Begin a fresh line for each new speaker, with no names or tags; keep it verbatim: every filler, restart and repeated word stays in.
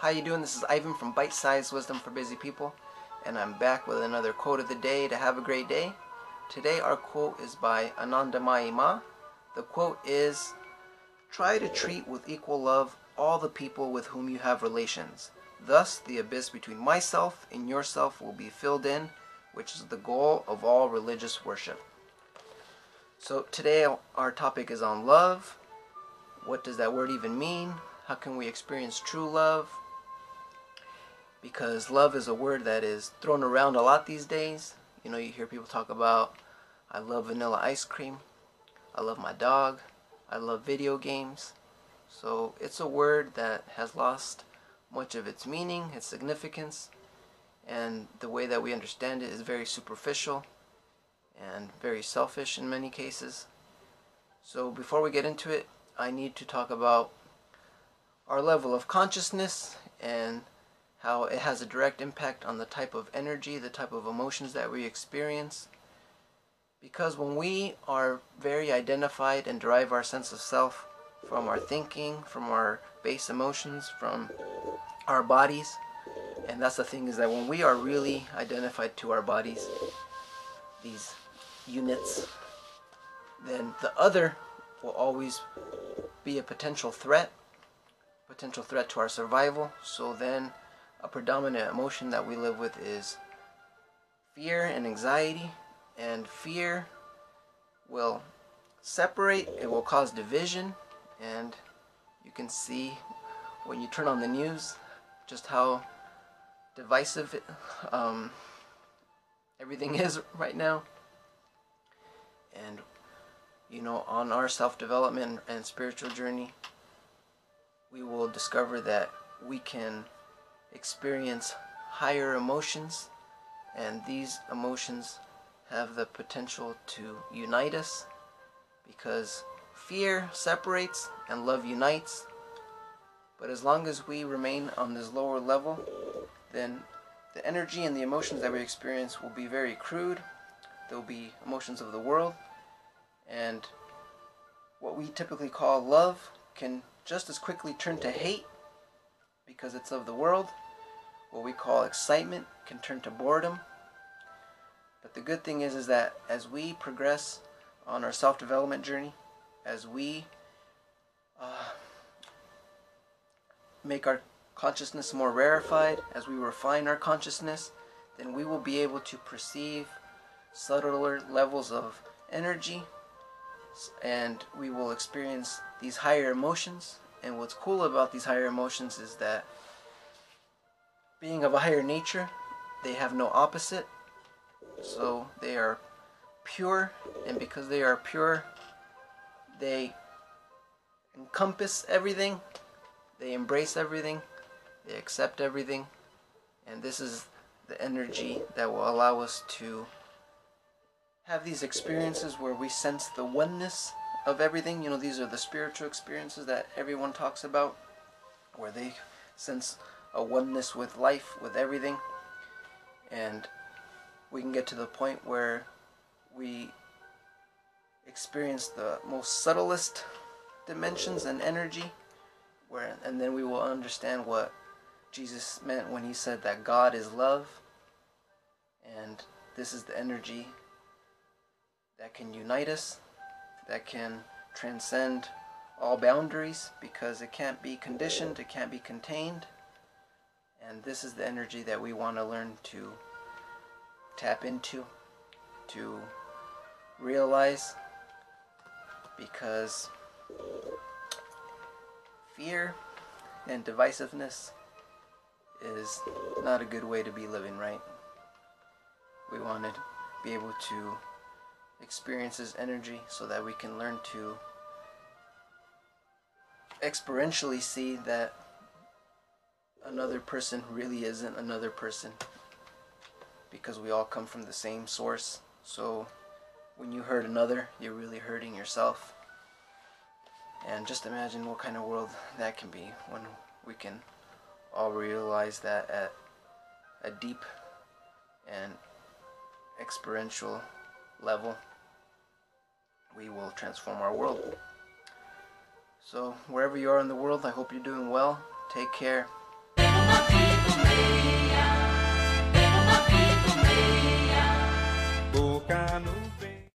How you doing? This is Ivan from Bite Size Wisdom for Busy People, and I'm back with another quote of the day to have a great day. Today our quote is by Anandamayi Ma. The quote is, "Try to treat with equal love all the people with whom you have relations. Thus the abyss between myself and yourself will be filled in, which is the goal of all religious worship." So today our topic is on love. What does that word even mean? How can we experience true love? Because love is a word that is thrown around a lot these days. You know, you hear people talk about, I love vanilla ice cream, I love my dog, I love video games. So it's a word that has lost much of its meaning, its significance, and the way that we understand it is very superficial and very selfish in many cases. So before we get into it, I need to talk about our level of consciousness and how it has a direct impact on the type of energy, the type of emotions that we experience. Because when we are very identified and derive our sense of self from our thinking, from our base emotions, from our bodies, and that's the thing, is that when we are really identified to our bodies, these units, then the other will always be a potential threat, potential threat to our survival. So then a predominant emotion that we live with is fear and anxiety, and fear will separate, it will cause division, and you can see when you turn on the news just how divisive it, um, everything is right now. And you know, on our self-development and spiritual journey, we will discover that we can experience higher emotions, and these emotions have the potential to unite us, because fear separates and love unites. But as long as we remain on this lower level, then the energy and the emotions that we experience will be very crude. They'll be emotions of the world. And what we typically call love can just as quickly turn to hate because it's of the world. What we call excitement can turn to boredom. But the good thing is, is that as we progress on our self-development journey, as we uh, make our consciousness more rarefied, as we refine our consciousness, then we will be able to perceive subtler levels of energy, and we will experience these higher emotions. And what's cool about these higher emotions is that, being of a higher nature, they have no opposite. So they are pure, and because they are pure, they encompass everything, they embrace everything, they accept everything. And this is the energy that will allow us to have these experiences where we sense the oneness of everything. You know, these are the spiritual experiences that everyone talks about, where they sense a oneness with life, with everything. And we can get to the point where we experience the most subtlest dimensions and energy, where and then we will understand what Jesus meant when he said that God is love. And this is the energy that can unite us, that can transcend all boundaries, because it can't be conditioned, it can't be contained. And this is the energy that we want to learn to tap into, to realize, because fear and divisiveness is not a good way to be living, right? We want to be able to experience this energy so that we can learn to experientially see that another person really isn't another person, because we all come from the same source. So when you hurt another, you're really hurting yourself. And just imagine what kind of world that can be when we can all realize that at a deep and experiential level, we will transform our world. So wherever you are in the world, I hope you're doing well. Take care.